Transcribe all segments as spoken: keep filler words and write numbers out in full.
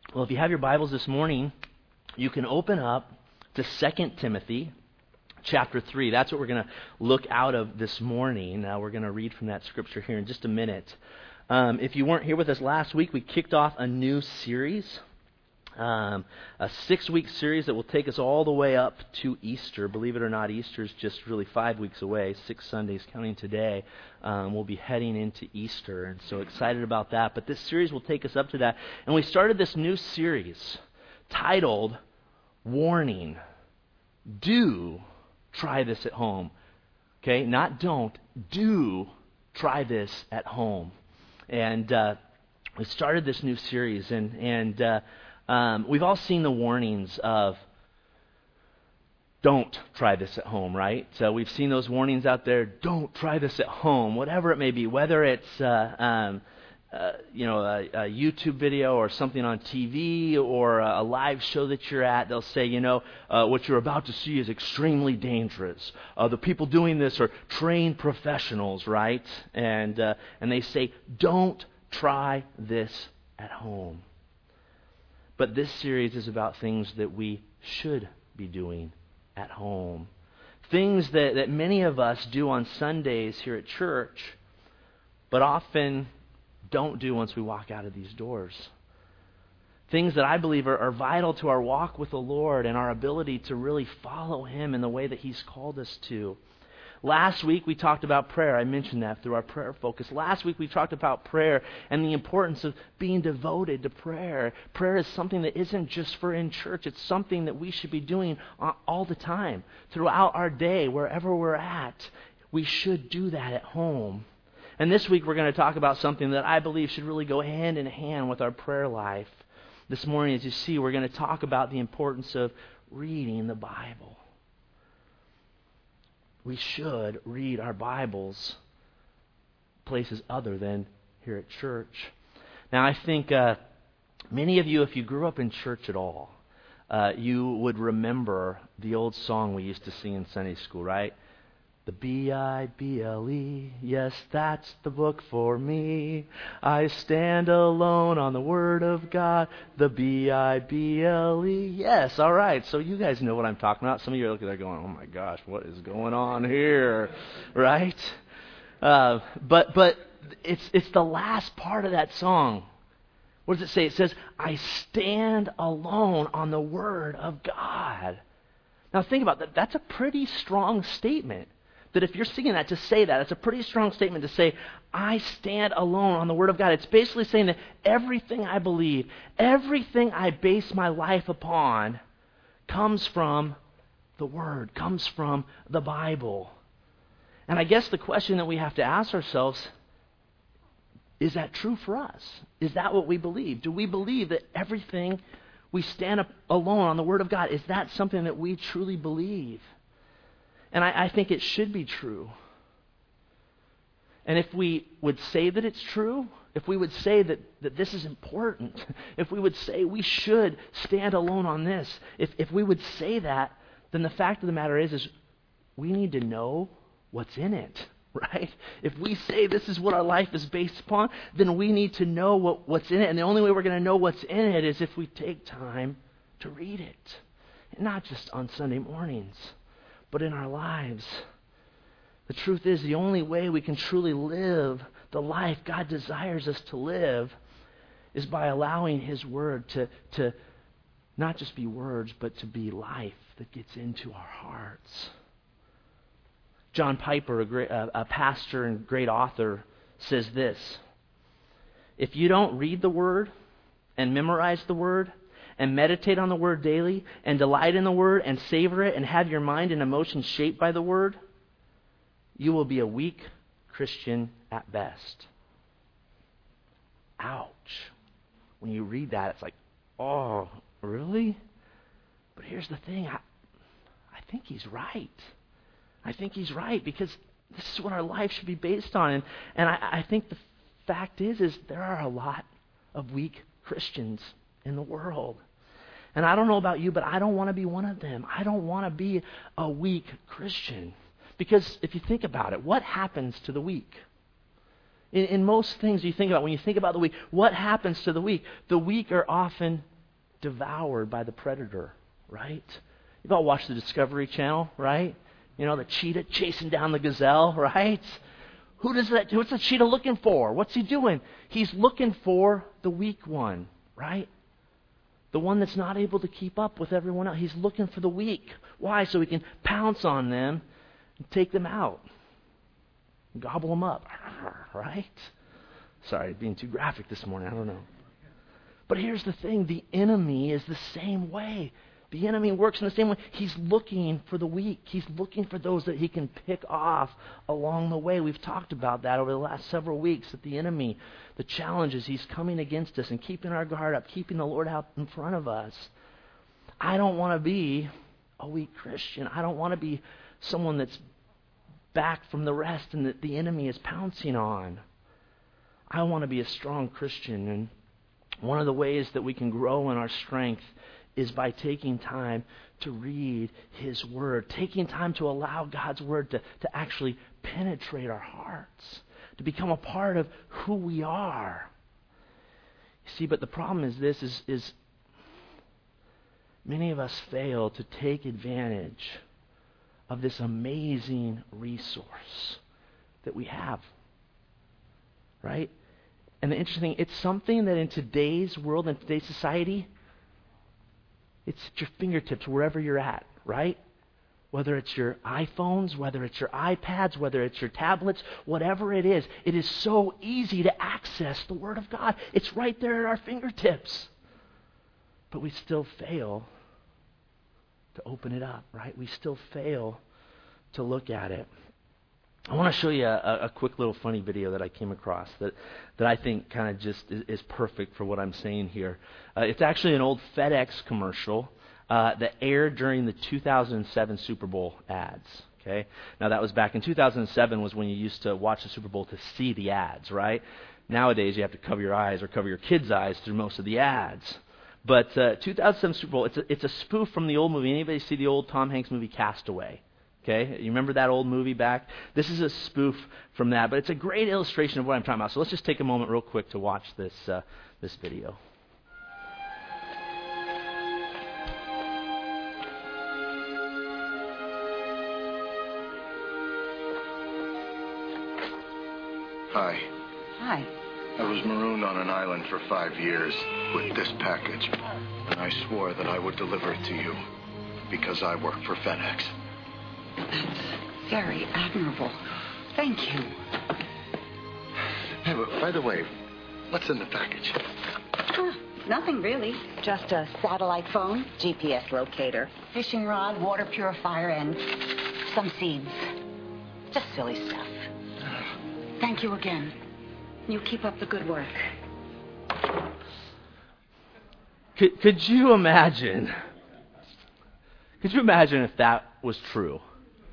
Well, if you have your Bibles this morning, you can open up to Second Timothy chapter three. That's what we're going to look out of this morning. Uh, we're going to read from that scripture here in just a minute. Um, if you weren't here with us last week, we kicked off a new series, um, a six-week series that will take us all the way up to Easter. Believe it or not, Easter is just really five weeks away, six Sundays counting today. Um, we'll be heading into Easter, and so excited about that. But this series will take us up to that. And we started this new series titled Warning. Do try this at home. Okay, not don't. Do try this at home. And uh, we started this new series, and and uh, um, we've all seen the warnings of don't try this at home, right? So we've seen those warnings out there. Don't try this at home, whatever it may be. Whether it's uh, um, uh, you know a, a YouTube video or something on T V or a, a live show that you're at, they'll say, you know, uh, what you're about to see is extremely dangerous. Uh, the people doing this are trained professionals, right? And uh, and they say, don't try this at home. But this series is about things that we should be doing at home. Things that, that many of us do on Sundays here at church, but often don't do once we walk out of these doors. Things that I believe are, are vital to our walk with the Lord and our ability to really follow Him in the way that He's called us to. Last week we talked about prayer. I mentioned that through our prayer focus. Last week we talked about prayer and the importance of being devoted to prayer. Prayer is something that isn't just for in church. It's something that we should be doing all the time, throughout our day, wherever we're at. We should do that at home. And this week we're going to talk about something that I believe should really go hand in hand with our prayer life. This morning, as you see, we're going to talk about the importance of reading the Bible. We should read our Bibles places other than here at church. Now, I think uh, many of you, if you grew up in church at all, uh, you would remember the old song we used to sing in Sunday school, right? The B I B L E, yes, that's the book for me. I stand alone on the Word of God. The B I B L E, yes, all right. So you guys know what I'm talking about. Some of you are looking there going, oh my gosh, what is going on here, right? Uh, but but it's it's the last part of that song. What does it say? It says, I stand alone on the Word of God. Now think about that. That's a pretty strong statement. That if you're singing that, to say that, it's a pretty strong statement to say, I stand alone on the Word of God. It's basically saying that everything I believe, everything I base my life upon comes from the Word, comes from the Bible. And I guess the question that we have to ask ourselves, is that true for us? Is that what we believe? Do we believe that everything we stand up alone on the Word of God, is that something that we truly believe? And I, I think it should be true. And if we would say that it's true, if we would say that, that this is important, if we would say we should stand alone on this, if, if we would say that, then the fact of the matter is, is we need to know what's in it, right? If we say this is what our life is based upon, then we need to know what, what's in it. And the only way we're going to know what's in it is if we take time to read it. And not just on Sunday mornings, but in our lives. The truth is, the only way we can truly live the life God desires us to live is by allowing His Word to, to not just be words, but to be life that gets into our hearts. John Piper, a, great, a, a pastor and great author, says this: if you don't read the Word and memorize the Word, and meditate on the Word daily, and delight in the Word, and savor it, and have your mind and emotions shaped by the Word, you will be a weak Christian at best. Ouch. When you read that, it's like, oh, really? But here's the thing. I, I think he's right. I think he's right, because this is what our life should be based on. And, and I, I think the fact is, is there are a lot of weak Christians in the world. And I don't know about you, but I don't want to be one of them. I don't want to be a weak Christian. Because if you think about it, what happens to the weak? In, in most things you think about, when you think about the weak, what happens to the weak? The weak are often devoured by the predator, right? You've all watched the Discovery Channel, right? You know, the cheetah chasing down the gazelle, right? Who does that? What's the cheetah looking for? What's he doing? He's looking for the weak one, right? The one that's not able to keep up with everyone else. He's looking for the weak. Why? So he can pounce on them and take them out. Gobble them up, right? Sorry, being too graphic this morning. I don't know. But here's the thing. The enemy is the same way. The enemy works in the same way. He's looking for the weak. He's looking for those that he can pick off along the way. We've talked about that over the last several weeks, that the enemy, the challenges, he's coming against us and keeping our guard up, keeping the Lord out in front of us. I don't want to be a weak Christian. I don't want to be someone that's back from the rest and that the enemy is pouncing on. I want to be a strong Christian. And one of the ways that we can grow in our strength is by taking time to read His Word, taking time to allow God's Word to, to actually penetrate our hearts, to become a part of who we are. You see, but the problem is this, is, is many of us fail to take advantage of this amazing resource that we have, right? And the interesting thing, it's something that in today's world, in today's society, it's at your fingertips wherever you're at, right? Whether it's your iPhones, whether it's your iPads, whether it's your tablets, whatever it is, it is so easy to access the Word of God. It's right there at our fingertips. But we still fail to open it up, right? We still fail to look at it. I want to show you a, a quick little funny video that I came across that, that I think kind of just is, is perfect for what I'm saying here. Uh, it's actually an old FedEx commercial uh, that aired during the two thousand seven Super Bowl ads. Okay, now that was back in two thousand seven was when you used to watch the Super Bowl to see the ads, right? Nowadays you have to cover your eyes or cover your kids' eyes through most of the ads. But uh, two thousand seven Super Bowl, it's a, it's a spoof from the old movie. Anybody see the old Tom Hanks movie Castaway? Okay, you remember that old movie back? This is a spoof from that, but it's a great illustration of what I'm talking about. So let's just take a moment real quick to watch this uh, this video. Hi. Hi. I was marooned on an island for five years with this package, and I swore that I would deliver it to you because I work for FedEx. That's very admirable. Thank you. Hey, but by the way, what's in the package? Huh, nothing really. Just a satellite phone, G P S locator, fishing rod, water purifier, and some seeds. Just silly stuff. Thank you again. You keep up the good work. Could, could you imagine? Could you imagine if that was true?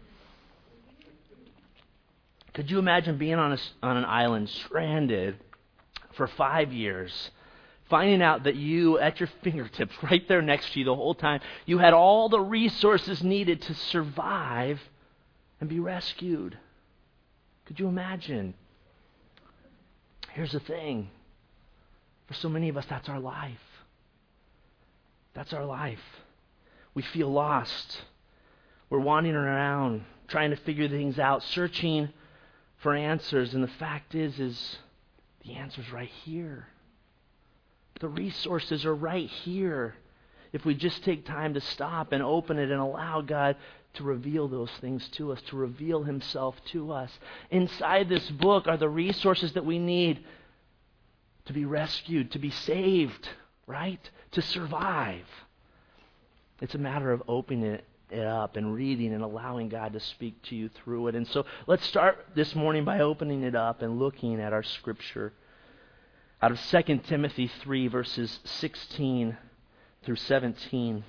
Could you imagine being on a, on an island, stranded for five years, finding out that you, at your fingertips, right there next to you the whole time, you had all the resources needed to survive and be rescued? Could you imagine? Here's the thing. For so many of us, that's our life. That's our life. We feel lost. We're wandering around, trying to figure things out, searching for answers. And the fact is, is the answer's right here. The resources are right here. If we just take time to stop and open it and allow God to reveal those things to us, to reveal Himself to us. Inside this book are the resources that we need to be rescued, to be saved, right? To survive. It's a matter of opening it it up and reading and allowing God to speak to you through it. And so let's start this morning by opening it up and looking at our scripture out of Second Timothy three, verses sixteen through seventeen.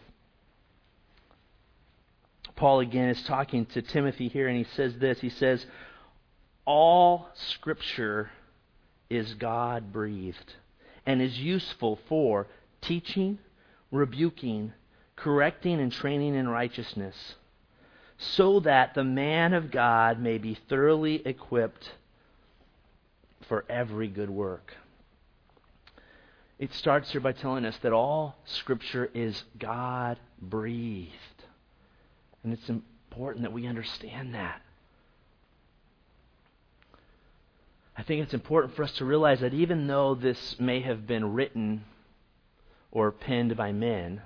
Paul again is talking to Timothy here, and he says this. He says, all Scripture is God-breathed and is useful for teaching, rebuking, correcting, and training in righteousness, so that the man of God may be thoroughly equipped for every good work. it starts here by telling us that all Scripture is God-breathed. And it's important that we understand that. I think it's important for us to realize that even though this may have been written or penned by men,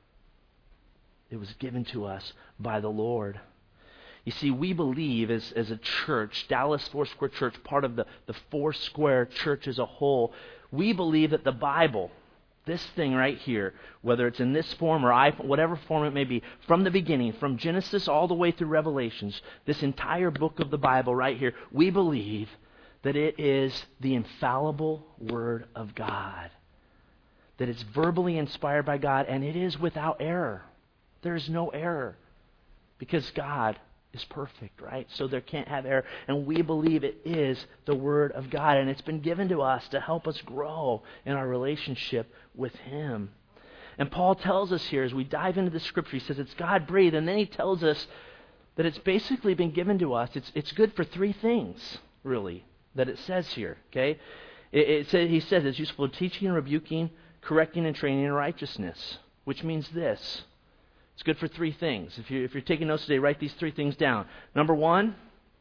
it was given to us by the Lord. You see, we believe as, as a church, Dallas Foursquare Church, part of the, the Foursquare Church as a whole, we believe that the Bible, this thing right here, whether it's in this form or iPhone, whatever form it may be, from the beginning, from Genesis all the way through Revelations, this entire book of the Bible right here, we believe that it is the infallible Word of God. That it's verbally inspired by God, and it is without error. There is no error. Because God is perfect, right? So there can't have error. And we believe it is the Word of God. And it's been given to us to help us grow in our relationship with Him. And Paul tells us here, as we dive into the Scripture, he says it's God-breathed. And then he tells us that it's basically been given to us. It's, it's good for three things, really, that it says here, okay? It, it says, he says it's useful for teaching and rebuking, correcting and training in righteousness, which means this. It's good for three things. If, you, if you're taking notes today, write these three things down. Number one,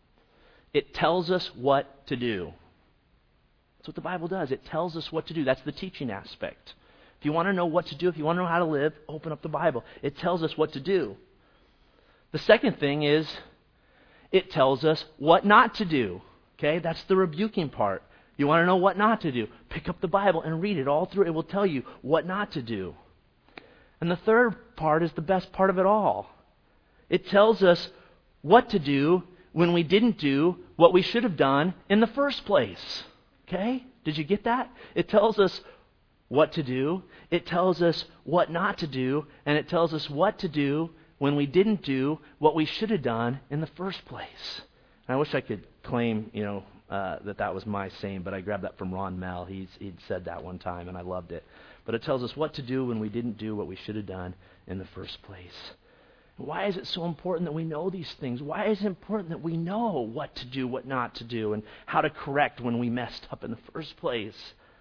it tells us what to do. That's what the Bible does. It tells us what to do. That's the teaching aspect. If you want to know what to do, if you want to know how to live, open up the Bible. It tells us what to do. The second thing is it tells us what not to do. Okay, that's the rebuking part. You want to know what not to do? Pick up the Bible and read it all through. It will tell you what not to do. And the third part is the best part of it all. It tells us what to do when we didn't do what we should have done in the first place. Okay? Did you get that? It tells us what to do. It tells us what not to do. And it tells us what to do when we didn't do what we should have done in the first place. And I wish I could claim, you know, uh, that that was my saying, but I grabbed that from Ron Mell. He's, he'd said that one time, and I loved it. But it tells us what to do when we didn't do what we should have done in the first place. Why is it so important that we know these things? Why is it important that we know what to do, what not to do, and how to correct when we messed up in the first place?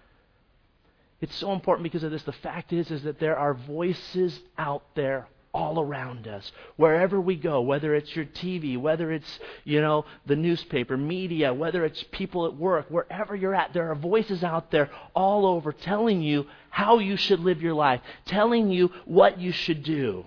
It's so important because of this. The fact is, is that there are voices out there all around us, wherever we go, whether it's your T V, whether it's, you know, the newspaper, media, whether it's people at work, wherever you're at, there are voices out there all over telling you how you should live your life, telling you what you should do,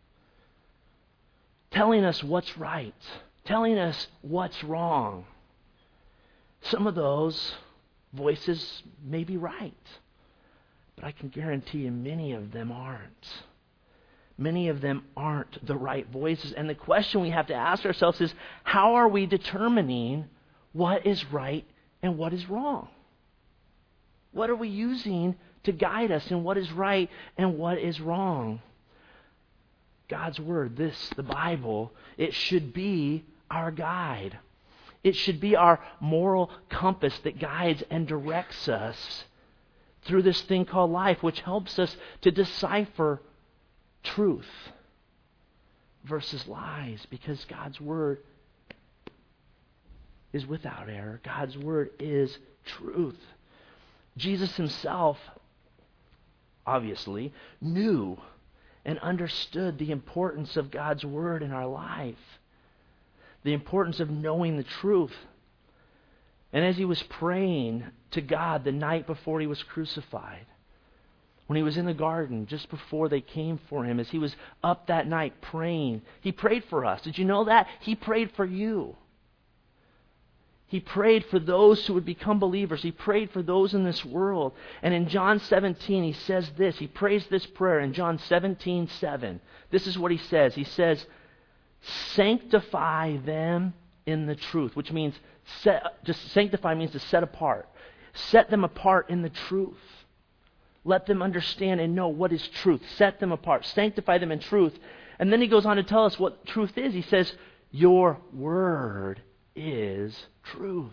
telling us what's right, telling us what's wrong. Some of those voices may be right, but I can guarantee you many of them aren't. Many of them aren't the right voices. And the question we have to ask ourselves is, how are we determining what is right and what is wrong? What are we using to guide us in what is right and what is wrong? God's Word, this, the Bible, it should be our guide. It should be our moral compass that guides and directs us through this thing called life, which helps us to decipher truth versus lies, because God's Word is without error. God's Word is truth. Jesus Himself, obviously, knew and understood the importance of God's Word in our life, the importance of knowing the truth. And as He was praying to God the night before He was crucified, when He was in the garden, just before they came for Him, as He was up that night praying, He prayed for us. Did you know that? He prayed for you. He prayed for those who would become believers. He prayed for those in this world. And in John seventeen, He says this. He prays this prayer in John seventeen seven. This is what He says. He says, sanctify them in the truth, which means, set, just sanctify means to set apart. Set them apart in the truth. Let them understand and know what is truth. Set them apart. Sanctify them in truth. And then He goes on to tell us what truth is. He says, your word is truth.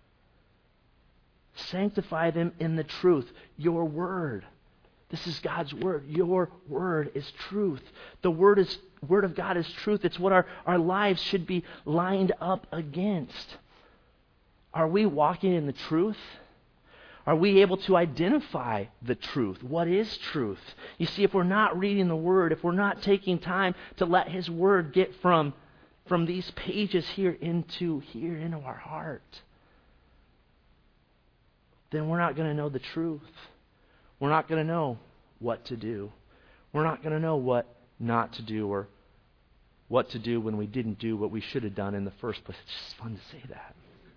Sanctify them in the truth. Your word. This is God's Word. Your word is truth. The word is Word of God is truth. It's what our, our lives should be lined up against. Are we walking in the truth? Are we able to identify the truth? What is truth? You see, if we're not reading the Word, if we're not taking time to let His Word get from, from these pages here into here into our heart, then we're not going to know the truth. We're not going to know what to do. We're not going to know what not to do or what to do when we didn't do what we should have done in the first place. It's just fun to say that.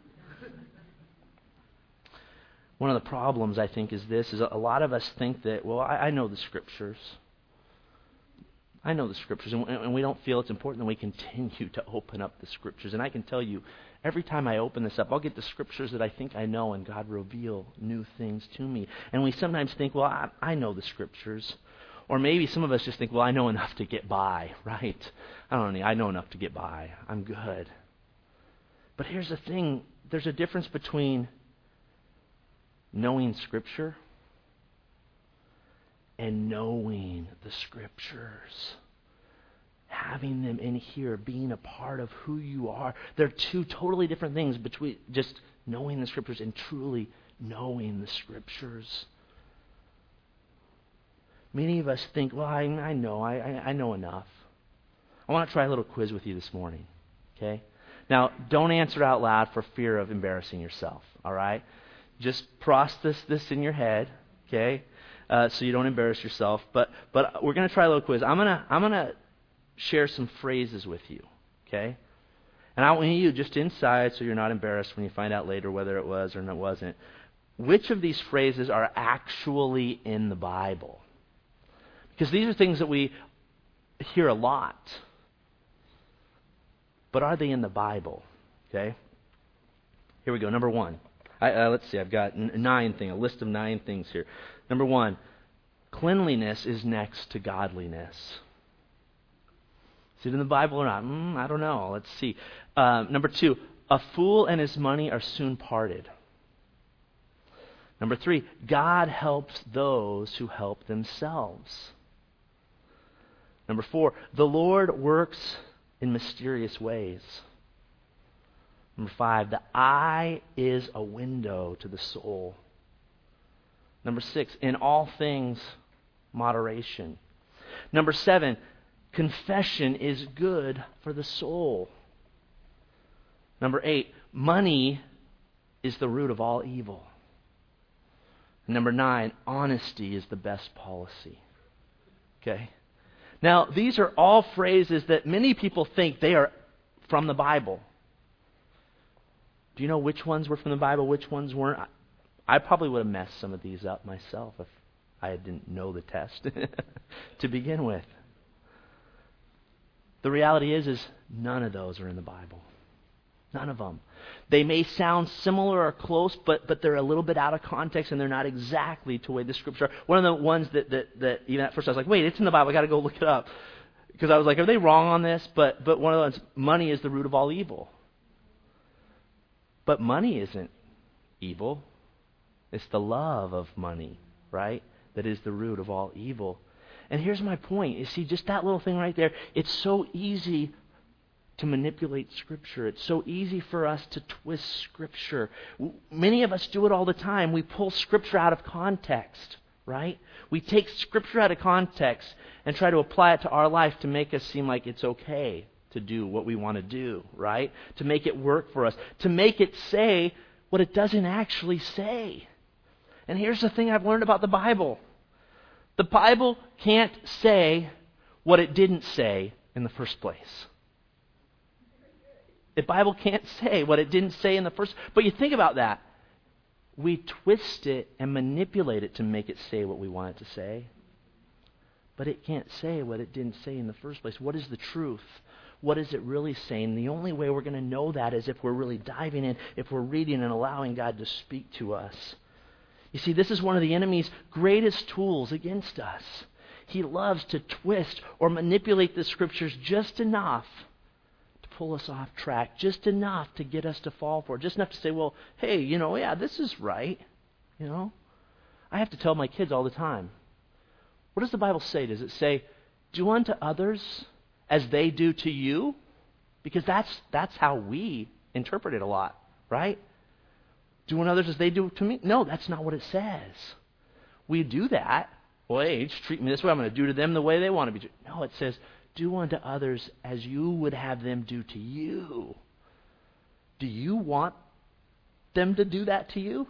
One of the problems, I think, is this, is a lot of us think that, well, I, I know the Scriptures. I know the Scriptures, and, and we don't feel it's important that we continue to open up the Scriptures. And I can tell you, every time I open this up, I'll get the Scriptures that I think I know, and God reveal new things to me. And we sometimes think, well, I, I know the Scriptures. Or maybe some of us just think, well, I know enough to get by, right? I don't know, I know enough to get by. I'm good. But here's the thing. There's a difference between knowing Scripture and knowing the Scriptures. Having them in here, being a part of who you are. They're two totally different things between just knowing the Scriptures and truly knowing the Scriptures. Many of us think, well, I, I know, I, I know enough. I want to try a little quiz with you this morning, okay? Now, don't answer out loud for fear of embarrassing yourself, all right? Just process this in your head, okay? Uh, so you don't embarrass yourself. But but we're going to try a little quiz. I'm gonna I'm gonna share some phrases with you, okay? And I want you just inside, so you're not embarrassed when you find out later whether it was or it wasn't. Which of these phrases are actually in the Bible? Because these are things that we hear a lot. But are they in the Bible? Okay? Here we go. Number one. I, uh, let's see. I've got n- nine things, a list of nine things here. Number one, cleanliness is next to godliness. Is it in the Bible or not? Mm, I don't know. Let's see. Uh, number two, a fool and his money are soon parted. Number three, God helps those who help themselves. Number four, the Lord works in mysterious ways. Number five, the eye is a window to the soul. Number six, in all things, moderation. Number seven, confession is good for the soul. Number eight, money is the root of all evil. Number nine, honesty is the best policy. Okay? Now, these are all phrases that many people think they are from the Bible. Do you know which ones were from the Bible, which ones weren't? I probably would have messed some of these up myself if I didn't know the test to begin with. The reality is, is none of those are in the Bible. None of them. They may sound similar or close, but but they're a little bit out of context, and they're not exactly to the way the Scripture are. One of the ones that, that, that even at first I was like, wait, it's in the Bible, I got to go look it up. Because I was like, are they wrong on this? But but one of the ones, money is the root of all evil. But money isn't evil. It's the love of money, right, that is the root of all evil. And here's my point. You see, just that little thing right there, it's so easy to manipulate Scripture. It's so easy for us to twist Scripture. Many of us do it all the time. We pull Scripture out of context, right? We take Scripture out of context and try to apply it to our life to make us seem like it's okay to do what we want to do, right? To make it work for us. To make it say what it doesn't actually say. And here's the thing I've learned about the Bible. The Bible can't say what it didn't say in the first place. The Bible can't say what it didn't say in the first. But you think about that. We twist it and manipulate it to make it say what we want it to say. But it can't say what it didn't say in the first place. What is the truth? What is it really saying? The only way we're going to know that is if we're really diving in, if we're reading and allowing God to speak to us. You see, this is one of the enemy's greatest tools against us. He loves to twist or manipulate the Scriptures just enough to pull us off track, just enough to get us to fall for it, just enough to say, well, hey, you know, yeah, this is right. You know, I have to tell my kids all the time, what does the Bible say? Does it say, do unto others as they do to you? Because that's that's how we interpret it a lot, right? Do unto others as they do to me? No, that's not what it says. We do that. Well, hey, just treat me this way. I'm going to do to them the way they want to be treated. No, it says, do unto others as you would have them do to you. Do you want them to do that to you?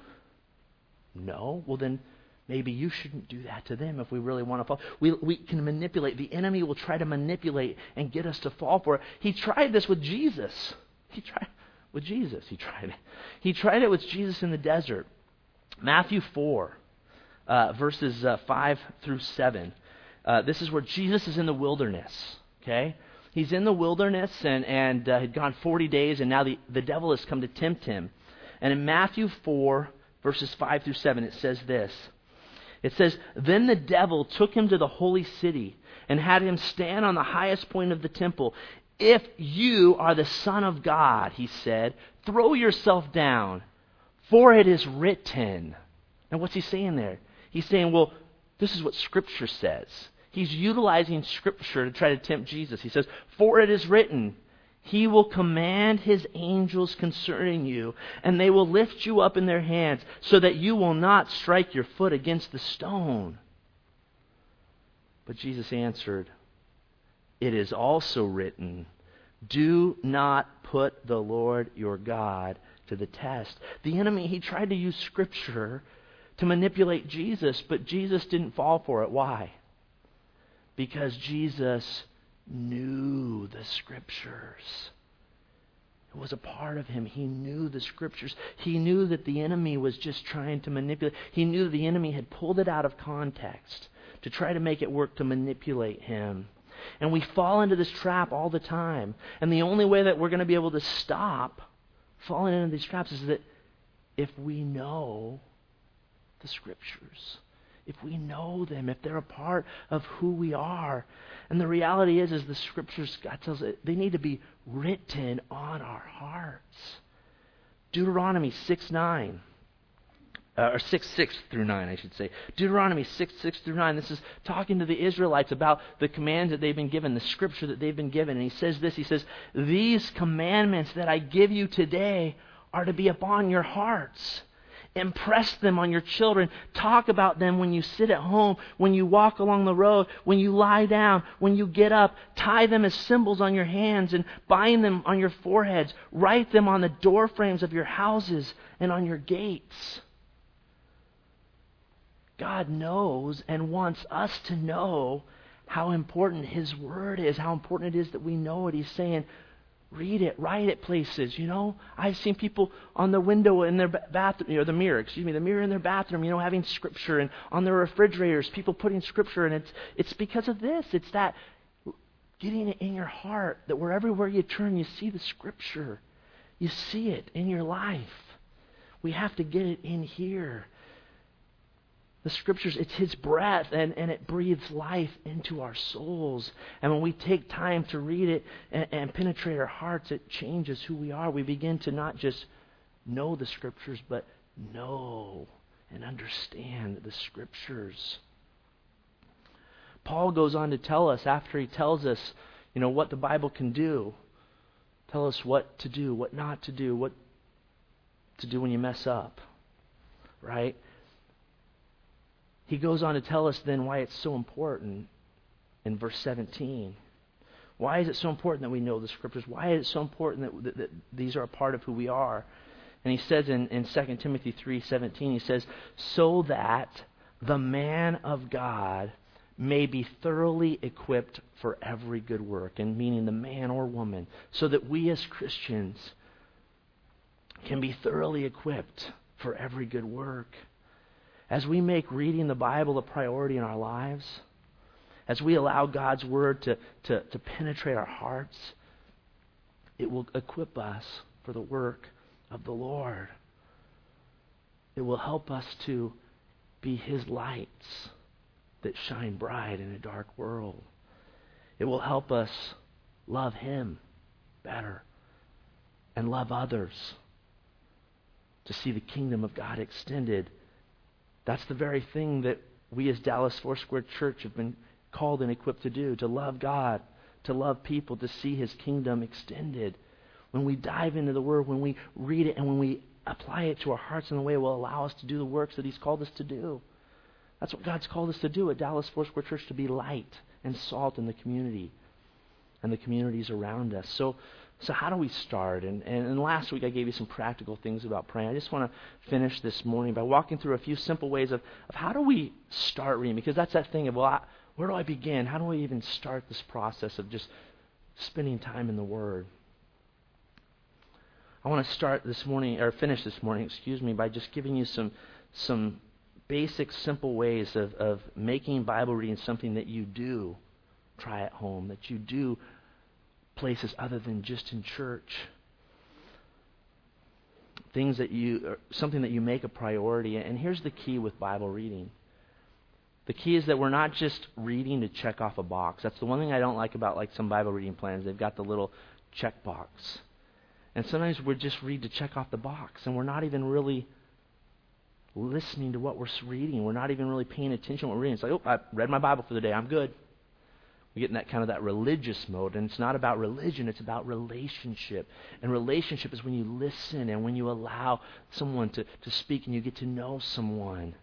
No. Well, then maybe you shouldn't do that to them if we really want to fall. We, we can manipulate. The enemy will try to manipulate and get us to fall for it. He tried this with Jesus. He tried with Jesus. He tried it. He tried it with Jesus in the desert. Matthew four, uh, verses uh, five through seven. Uh, this is where Jesus is in the wilderness. Okay, he's in the wilderness and and uh, had gone forty days, and now the the devil has come to tempt him. And in Matthew four, verses five through seven, it says this. It says, "Then the devil took him to the holy city and had him stand on the highest point of the temple. 'If you are the Son of God,' he said, 'throw yourself down, for it is written.'" Now what's he saying there? He's saying, well, this is what Scripture says. He's utilizing Scripture to try to tempt Jesus. He says, "For it is written, He will command His angels concerning you, and they will lift you up in their hands, so that you will not strike your foot against the stone." But Jesus answered, "It is also written, do not put the Lord your God to the test." The enemy, he tried to use Scripture to manipulate Jesus, but Jesus didn't fall for it. Why? Because Jesus knew the Scriptures. It was a part of him. He knew the Scriptures. He knew that the enemy was just trying to manipulate. He knew the enemy had pulled it out of context to try to make it work to manipulate him. And we fall into this trap all the time. And the only way that we're going to be able to stop falling into these traps is that if we know the Scriptures. If we know them, if they're a part of who we are. And the reality is, is the Scriptures, God tells us, they need to be written on our hearts. Deuteronomy six nine. Uh, or six, six through nine, I should say. Deuteronomy six, six through nine. This is talking to the Israelites about the commands that they've been given, the Scripture that they've been given. And he says this, he says, "These commandments that I give you today are to be upon your hearts. Impress them on your children. Talk about them when you sit at home, when you walk along the road, when you lie down, when you get up. Tie them as symbols on your hands and bind them on your foreheads. Write them on the door frames of your houses and on your gates." God knows and wants us to know how important His Word is, how important it is that we know it. He's saying, read it, write it places, you know. I've seen people on the window in their bathroom, or the mirror, excuse me, the mirror in their bathroom, you know, having Scripture, and on their refrigerators, people putting Scripture, and it's it's because of this. It's that getting it in your heart, that wherever you turn, you see the Scripture. You see it in your life. We have to get it in here. The Scriptures, it's His breath, and, and it breathes life into our souls. And when we take time to read it and, and penetrate our hearts, it changes who we are. We begin to not just know the Scriptures, but know and understand the Scriptures. Paul goes on to tell us, after he tells us, you know, what the Bible can do, tell us what to do, what not to do, what to do when you mess up, right? He goes on to tell us then why it's so important in verse seventeen. Why is it so important that we know the Scriptures? Why is it so important that, that, that these are a part of who we are? And he says in, in Second Timothy three seventeen, he says, "So that the man of God may be thoroughly equipped for every good work," and meaning the man or woman, so that we as Christians can be thoroughly equipped for every good work. As we make reading the Bible a priority in our lives, as we allow God's Word to, to, to penetrate our hearts, it will equip us for the work of the Lord. It will help us to be His lights that shine bright in a dark world. It will help us love Him better and love others, to see the kingdom of God extended. That's the very thing that we as Dallas Foursquare Church have been called and equipped to do, to love God, to love people, to see His kingdom extended. When we dive into the Word, when we read it, and when we apply it to our hearts in a way that will allow us to do the works that He's called us to do. That's what God's called us to do at Dallas Foursquare Church, to be light and salt in the community and the communities around us. So, so how do we start? And, and, and last week I gave you some practical things about praying. I just want to finish this morning by walking through a few simple ways of, of how do we start reading? Because that's that thing of, well, I, where do I begin? How do I even start this process of just spending time in the Word? I want to start this morning, or finish this morning, excuse me, by just giving you some some basic, simple ways of, of making Bible reading something that you do try at home, that you do places other than just in church. Things that you, something that you make a priority. And here's the key with Bible reading. The key is that we're not just reading to check off a box. That's the one thing I don't like about like some Bible reading plans. They've got the little check box. And sometimes we just read to check off the box, and we're not even really listening to what we're reading. We're not even really paying attention to what we're reading. It's like, oh, I read my Bible for the day. I'm good. We get in that kind of that religious mode, and it's not about religion. It's about relationship. And relationship is when you listen and when you allow someone to, to speak and you get to know someone.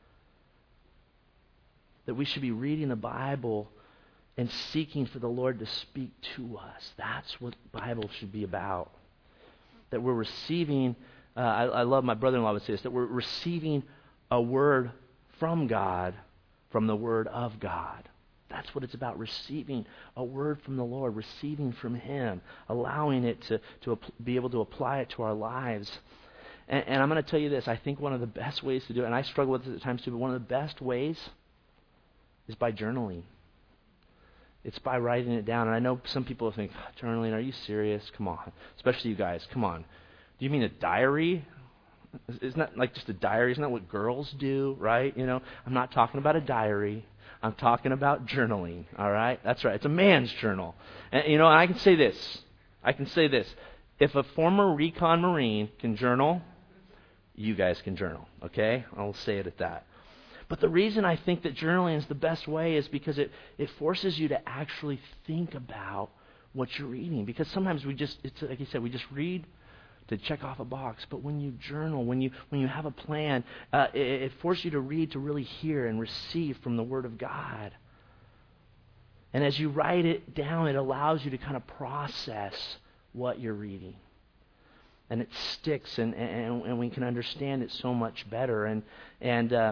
That we should be reading the Bible and seeking for the Lord to speak to us. That's what the Bible should be about. That we're receiving, uh, I, I love my brother-in-law would say this, that we're receiving a word from God, from the Word of God. That's what it's about, receiving a word from the Lord, receiving from Him, allowing it to, to be able to apply it to our lives. And, and I'm going to tell you this, I think one of the best ways to do it, and I struggle with it at times too, but one of the best ways is by journaling. It's by writing it down. And I know some people think, journaling, are you serious? Come on. Especially you guys, come on. Do you mean a diary? Isn't that like just a diary? Isn't that what girls do, right? You know, I'm not talking about a diary. I'm talking about journaling, all right? That's right. It's a man's journal. And, you know, and I can say this. I can say this. If a former recon Marine can journal, you guys can journal, okay? I'll say it at that. But the reason I think that journaling is the best way is because it, it forces you to actually think about what you're reading. Because sometimes we just, it's like you said, we just read to check off a box. But when you journal, when you when you have a plan, uh, it, it forces you to read to really hear and receive from the Word of God. And as you write it down, it allows you to kind of process what you're reading. And it sticks, and, and, and we can understand it so much better. And and uh,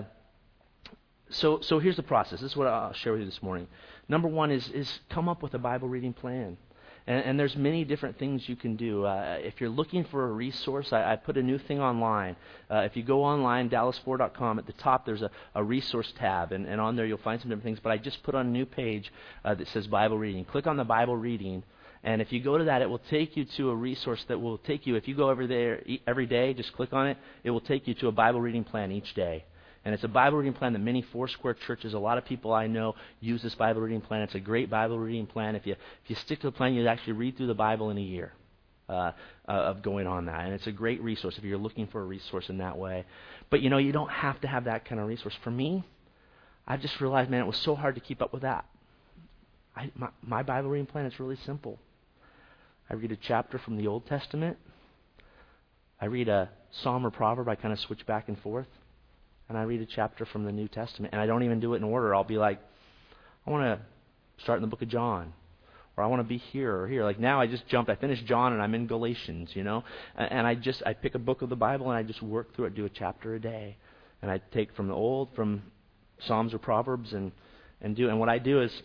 so so here's the process. This is what I'll share with you this morning. Number one is is come up with a Bible reading plan. And, and there's many different things you can do. Uh, if you're looking for a resource, I, I put a new thing online. Uh, if you go online, dallas four dot com, at the top there's a, a resource tab, and, and on there you'll find some different things. But I just put on a new page uh, that says Bible reading. Click on the Bible reading, and if you go to that, it will take you to a resource that will take you, if you go over there every day, just click on it, it will take you to a Bible reading plan each day. And it's a Bible reading plan that many Foursquare churches, a lot of people I know use this Bible reading plan. It's a great Bible reading plan. If you if you stick to the plan, you actually read through the Bible in a year uh, uh, of going on that. And it's a great resource if you're looking for a resource in that way. But, you know, you don't have to have that kind of resource. For me, I just realized, man, it was so hard to keep up with that. I, my, my Bible reading plan is really simple. I read a chapter from the Old Testament. I read a psalm or proverb. I kind of switch back and forth. And I read a chapter from the New Testament. And I don't even do it in order. I'll be like, I want to start in the book of John. Or I want to be here or here. Like now I just jumped. I finished John and I'm in Galatians, you know. And I just, I pick a book of the Bible and I just work through it, do a chapter a day. And I take from the Old, from Psalms or Proverbs and, and do. And what I do is,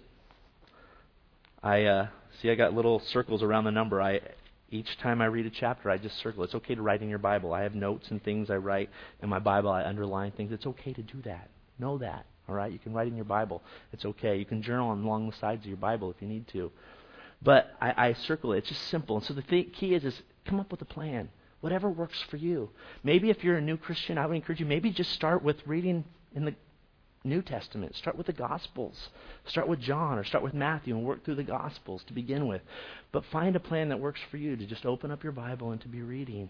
I, uh, see I got little circles around the number. I Each time I read a chapter, I just circle. It's okay to write in your Bible. I have notes and things I write in my Bible. I underline things. It's okay to do that. Know that, all right? You can write in your Bible. It's okay. You can journal along the sides of your Bible if you need to. But I, I circle it. It's just simple. And so the th- key is, is come up with a plan. Whatever works for you. Maybe if you're a new Christian, I would encourage you, maybe just start with reading in the New Testament. Start with the Gospels. Start with John or start with Matthew and work through the Gospels to begin with. But find a plan that works for you to just open up your Bible and to be reading.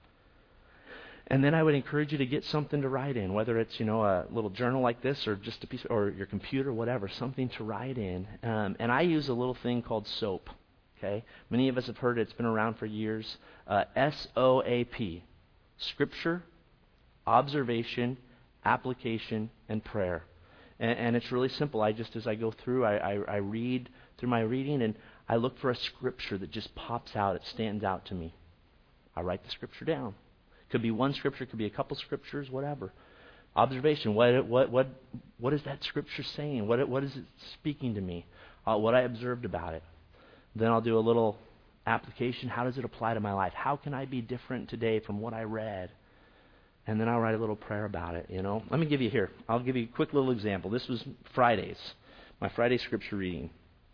And then I would encourage you to get something to write in, whether it's, you know, a little journal like this or just a piece, or your computer, whatever, something to write in. Um, and I use a little thing called SOAP. Okay, many of us have heard it. It's been around for years. Uh, S O A P. Scripture, observation, application, and prayer. And, and it's really simple. I just, as I go through, I, I, I read through my reading, and I look for a scripture that just pops out. It stands out to me. I write the scripture down. Could be one scripture, could be a couple scriptures, whatever. Observation. What what what what is that scripture saying? What what is it speaking to me? Uh, what I observed about it. Then I'll do a little application. How does it apply to my life? How can I be different today from what I read? And then I'll write a little prayer about it, you know. Let me give you here. I'll give you a quick little example. This was Fridays, my Friday scripture reading.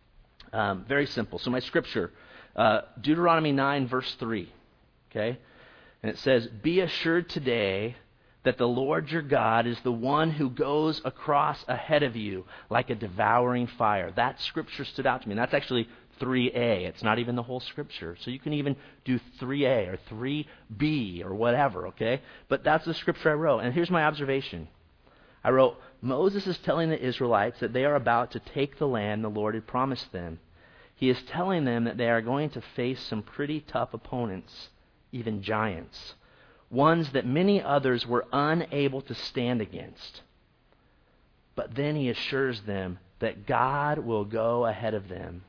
Um, very simple. So my scripture, uh, Deuteronomy nine, verse three. Okay? And it says, "Be assured today that the Lord your God is the one who goes across ahead of you like a devouring fire." That scripture stood out to me. And that's actually three A. It's not even the whole scripture. So you can even do three A or three B or whatever, okay? But that's the scripture I wrote. And here's my observation. I wrote, Moses is telling the Israelites that they are about to take the land the Lord had promised them. He is telling them that they are going to face some pretty tough opponents, even giants, ones that many others were unable to stand against. But then he assures them that God will go ahead of them.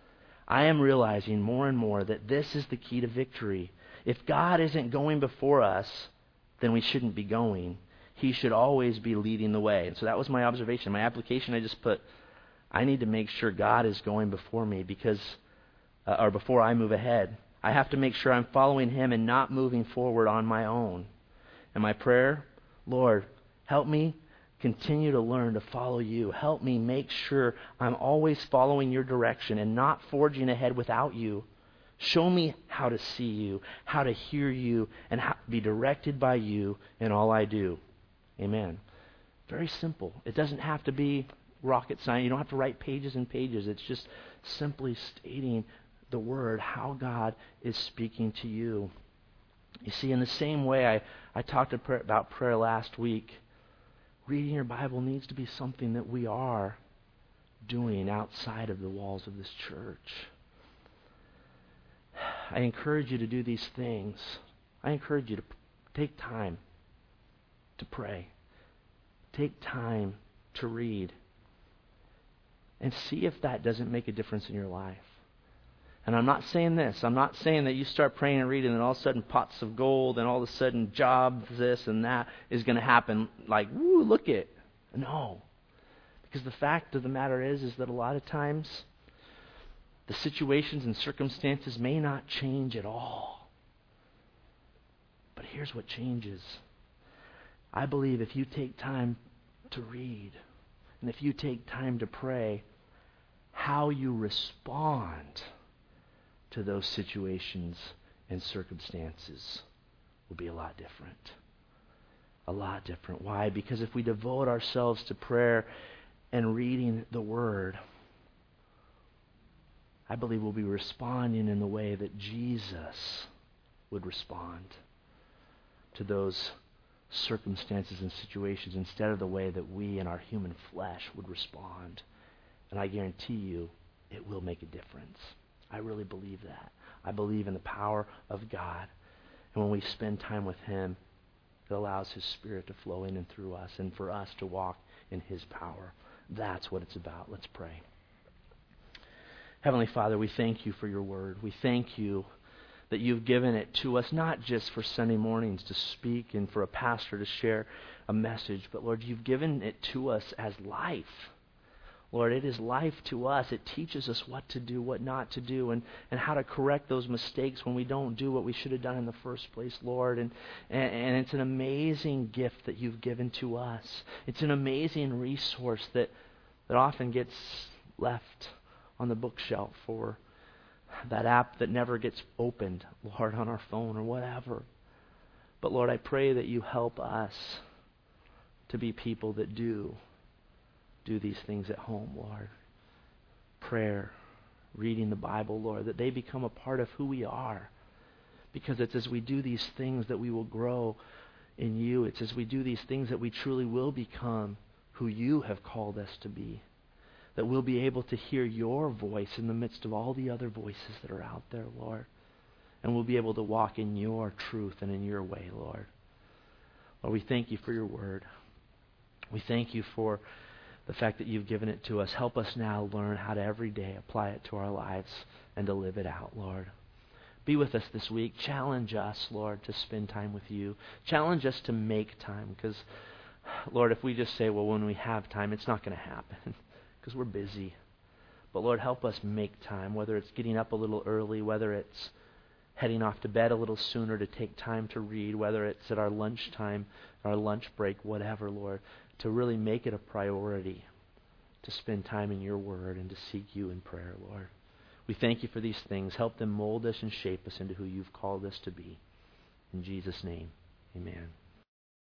I am realizing more and more that this is the key to victory. If God isn't going before us, then we shouldn't be going. He should always be leading the way. And so that was my observation. My application, I just put, I need to make sure God is going before me because, uh, or before I move ahead. I have to make sure I'm following Him and not moving forward on my own. And my prayer, Lord, help me continue to learn to follow You. Help me make sure I'm always following Your direction and not forging ahead without You. Show me how to see You, how to hear You, and how to be directed by You in all I do. Amen. Very simple. It doesn't have to be rocket science. You don't have to write pages and pages. It's just simply stating the Word, how God is speaking to you. You see, in the same way I, I talked about prayer last week, reading your Bible needs to be something that we are doing outside of the walls of this church. I encourage you to do these things. I encourage you to take time to pray. Take time to read. And see if that doesn't make a difference in your life. And I'm not saying this. I'm not saying that you start praying and reading and all of a sudden pots of gold and all of a sudden jobs, this and that is going to happen like, woo, look it. No. Because the fact of the matter is, is that a lot of times the situations and circumstances may not change at all. But here's what changes. I believe if you take time to read and if you take time to pray, how you respond to those situations and circumstances will be a lot different. A lot different. Why? Because if we devote ourselves to prayer and reading the Word, I believe we'll be responding in the way that Jesus would respond to those circumstances and situations instead of the way that we in our human flesh would respond. And I guarantee you, it will make a difference. I really believe that. I believe in the power of God. And when we spend time with Him, it allows His Spirit to flow in and through us and for us to walk in His power. That's what it's about. Let's pray. Heavenly Father, we thank You for Your Word. We thank You that You've given it to us, not just for Sunday mornings to speak and for a pastor to share a message, but Lord, You've given it to us as life. Lord, it is life to us. It teaches us what to do, what not to do, and, and how to correct those mistakes when we don't do what we should have done in the first place, Lord. And, and, and it's an amazing gift that You've given to us. It's an amazing resource that, that often gets left on the bookshelf or that app that never gets opened, Lord, on our phone or whatever. But Lord, I pray that You help us to be people that do do these things at home, Lord. Prayer, reading the Bible, Lord, that they become a part of who we are. Because it's as we do these things that we will grow in You. It's as we do these things that we truly will become who You have called us to be. That we'll be able to hear Your voice in the midst of all the other voices that are out there, Lord. and we'll be able to walk in your truth and in your way, Lord. Lord, we thank you for your word. We thank you for the fact that you've given it to us. Help us now learn how to every day apply it to our lives and to live it out, Lord. Be with us this week. Challenge us, Lord, to spend time with you. Challenge us to make time, because, Lord, if we just say, well, when we have time, it's not going to happen because we're busy. But, Lord, help us make time, whether it's getting up a little early, whether it's heading off to bed a little sooner to take time to read, whether it's at our lunchtime, our lunch break, whatever, Lord, to really make it a priority to spend time in your word and to seek you in prayer, Lord. We thank you for these things. Help them mold us and shape us into who you've called us to be. In Jesus' name, amen.